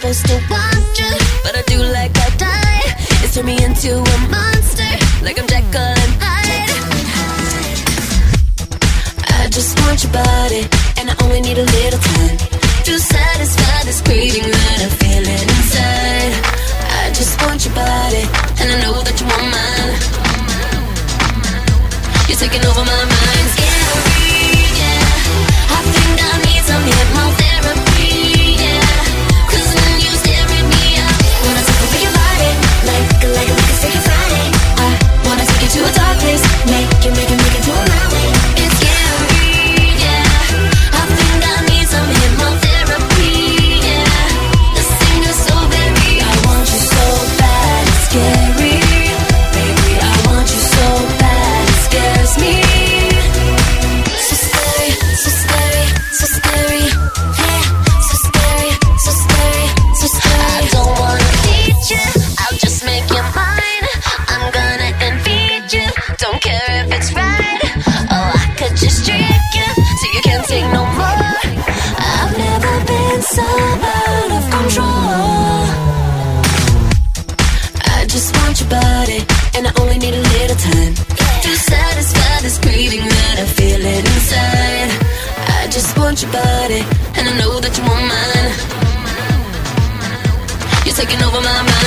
supposed to want you, but I do like I die. It's turned me into a monster, like I'm Jekyll and Hyde. I just want your body, and I only need a little time to satisfy this craving that I'm feeling inside. I just want your body, and I know that you want mine. You're taking over my mind. Scary, yeah. I think I need some hypnotherapy, yeah. 'Cause when you stare at me, I wanna take over your body, like a freaking Friday. I wanna take you to a dark place, make it to a mountain. It's scary, yeah. I think I need some hypnotherapy, yeah. This thing is so very. I want you so bad, it's scary. Baby, I want you so bad, it scares me. So scary, so scary, so scary. Yeah, so scary, so scary, so scary. I don't wanna feed you, I'll just make you mine. I'm gonna feed you, don't care if it's right. Oh, I could just trick you so you can't take no more. I've never been so out of control. I just want your body, and I only need a little time to satisfy this craving that I'm feeling inside. I just want your body, and I know that you want mine. You're taking over my mind.